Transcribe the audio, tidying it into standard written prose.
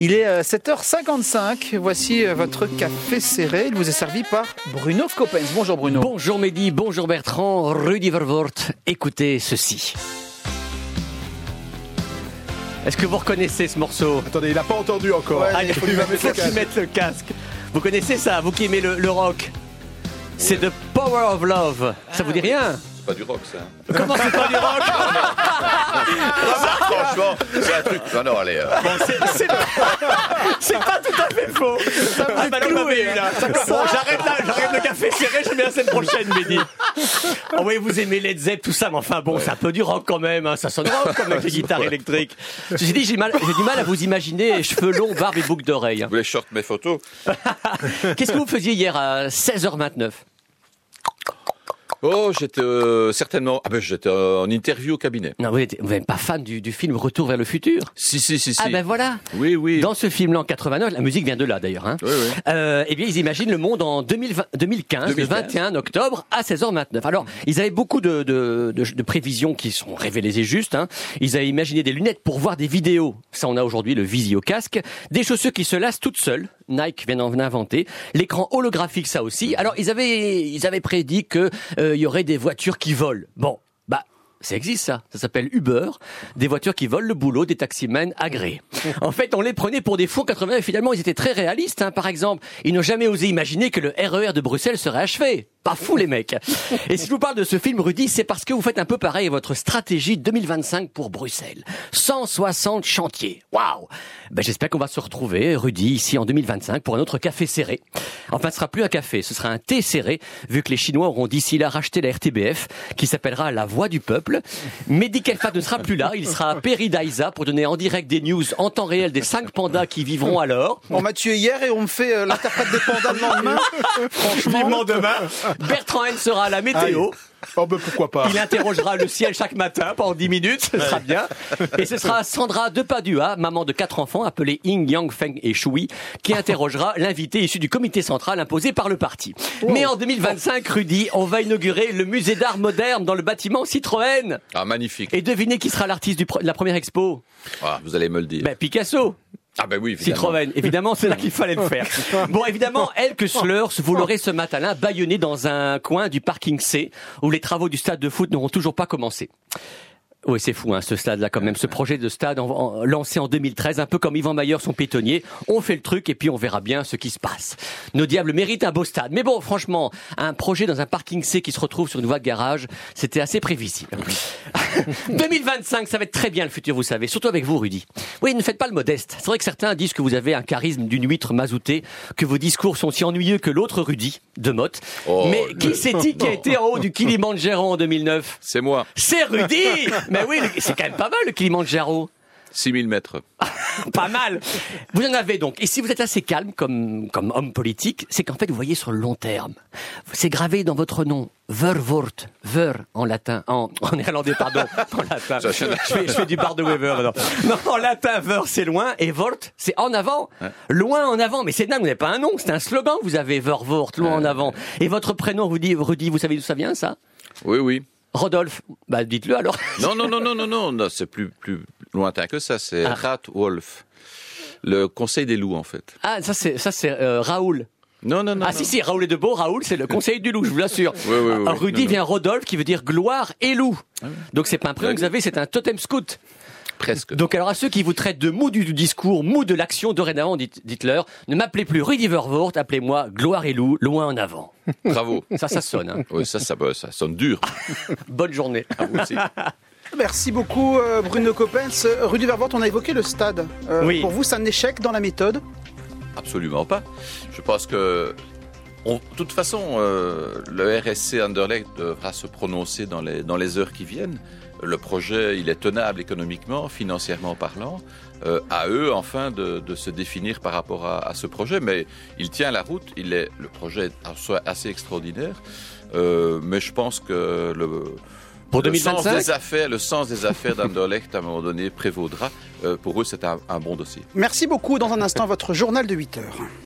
Il est 7h55, voici votre café serré, il vous est servi par Bruno Coppens. Bonjour Bruno. Bonjour Mehdi, bonjour Bertrand, Rudy Verwoerd, écoutez ceci. Est-ce que vous reconnaissez ce morceau ? Attendez, il n'a pas entendu encore. Ouais, Allez, il faut qu'il mette le casque. Vous connaissez ça, vous qui aimez le rock ? C'est The Power of Love, ça vous dit rien ? C'est pas du rock, ça. Comment c'est pas du rock ? Franchement, c'est un truc. Non, allez. Bon, c'est pas tout à fait faux. Ah bah là, on m'avait eu, là. Bon, j'arrête le café serré, je reviens la semaine prochaine, Mehdi. Oh oui, vous aimez Led Zepp, tout ça, mais enfin bon, c'est un peu du rock quand même, hein. Ça sonne rock comme avec les guitares électriques. Ceci dit, j'ai du mal à vous imaginer cheveux longs, barbe et boucles d'oreilles. Vous voulez short mes photos ? Qu'est-ce que vous faisiez hier à 16h29 ? Oh, j'étais certainement. J'étais en interview au cabinet. Non, vous n'êtes pas fan du film Retour vers le futur ? Si. Ah ben voilà. Oui. Dans ce film-là en 89, la musique vient de là d'ailleurs. Hein. Oui. Eh bien, ils imaginent le monde en 2015, le 21 octobre à 16h29. Alors, ils avaient beaucoup de prévisions qui sont révélées justes. Hein. Ils avaient imaginé des lunettes pour voir des vidéos. Ça, on a aujourd'hui le Visio casque. Des chaussures qui se lassent toutes seules. Nike vient d'en inventer. L'écran holographique, ça aussi. Alors, ils avaient prédit que il y aurait des voitures qui volent. Bon, ça existe ça s'appelle Uber, des voitures qui volent le boulot des taximens agréés. En fait, on les prenait pour des fous 80 et finalement ils étaient très réalistes. Hein. Par exemple, ils n'ont jamais osé imaginer que le RER de Bruxelles serait achevé. Pas fou les mecs. Et si je vous parle de ce film, Rudy, c'est parce que vous faites un peu pareil à votre stratégie 2025 pour Bruxelles. 160 chantiers. Waouh. J'espère qu'on va se retrouver, Rudy, ici en 2025 pour un autre café serré. Enfin, ce sera plus un café, ce sera un thé serré, vu que les Chinois auront d'ici là racheté la RTBF, qui s'appellera La Voix du Peuple. Mehdi Kelfat ne sera plus là, il sera à Peridaisa pour donner en direct des news en temps réel des 5 pandas qui vivront alors. On m'a tué hier et on me fait l'interprète des pandas le lendemain. Franchement, demain. Bertrand N sera à la météo. Aïe. Oh pourquoi pas. Il interrogera le ciel chaque matin pendant 10 minutes, ce sera bien. Et ce sera Sandra Depadua, maman de 4 enfants, appelée Ying, Yang, Feng et Shui, qui interrogera l'invité issu du comité central imposé par le parti. Mais en 2025, Rudy, on va inaugurer le musée d'art moderne dans le bâtiment Citroën. Ah, magnifique. Et devinez qui sera l'artiste de la première expo ? Vous allez me le dire. Picasso. Ah oui, évidemment. Citroën, évidemment, c'est là qu'il fallait le faire. Bon, évidemment, Elke Sleurs, vous l'aurez ce matin-là bâillonné dans un coin du parking C, où les travaux du stade de foot n'auront toujours pas commencé. Oui, c'est fou, hein, ce stade-là, quand même. Ce projet de stade lancé en 2013, un peu comme Yvan Mayer, son pétonnier. On fait le truc et puis on verra bien ce qui se passe. Nos diables méritent un beau stade. Mais bon, franchement, un projet dans un parking C qui se retrouve sur une voie de garage, c'était assez prévisible. 2025, ça va être très bien le futur, vous savez. Surtout avec vous, Rudy. Oui, ne faites pas le modeste. C'est vrai que certains disent que vous avez un charisme d'une huître mazoutée, que vos discours sont si ennuyeux que l'autre Rudy, de Motte. Mais qui c'est-il qui a été en haut du Kilimandjaro en 2009 ? C'est moi. C'est Rudy. Mais oui, c'est quand même pas mal le Kilimandjaro. 6000 mètres. Pas mal. Vous en avez donc. Et si vous êtes assez calme comme homme politique, c'est qu'en fait vous voyez sur le long terme. C'est gravé dans votre nom. Verwoerd. Ver en latin. En néerlandais, pardon. En latin. Je fais du bar de Weber maintenant. Non, en latin, ver c'est loin. Et Voort, c'est en avant. Ouais. Loin en avant. Mais c'est dingue, vous n'avez pas un nom. C'est un slogan que vous avez. Verwoerd, loin en avant. Et votre prénom, Rudy, vous savez d'où ça vient, ça ? Oui. Rodolphe, dites-le alors. Non, c'est plus lointain que ça, c'est Ratwolf. Le conseil des loups, en fait. Ah, ça c'est Raoul. Non. Si, Raoul est de Beau, Raoul, c'est le conseil du loup, je vous l'assure. Oui. Alors, Rudy vient Rodolphe, qui veut dire gloire et loup. Donc c'est pas un prénom que vous avez, c'est un totem scout. Presque. Donc alors à ceux qui vous traitent de mou du discours, mou de l'action, dorénavant, dites-leur, ne m'appelez plus Rudy Verwoerd, appelez-moi gloire et loup, loin en avant. Bravo. Ça sonne. Hein. Oui, ça sonne dur. Bonne journée. À vous aussi. Merci beaucoup Bruno Coppens. Rudy Verwoerd, on a évoqué le stade. Oui. Pour vous, c'est un échec dans la méthode ? Absolument pas. Je pense que, de toute façon, le RSC Anderlecht devra se prononcer dans les heures qui viennent. Le projet, il est tenable économiquement, financièrement parlant. À eux, enfin, de se définir par rapport à ce projet. Mais il tient la route. Le projet est assez extraordinaire. Mais je pense que pour 2025, le sens des affaires d'Anderlecht, à un moment donné, prévaudra. Pour eux, c'est un bon dossier. Merci beaucoup. Dans un instant, votre journal de 8 heures.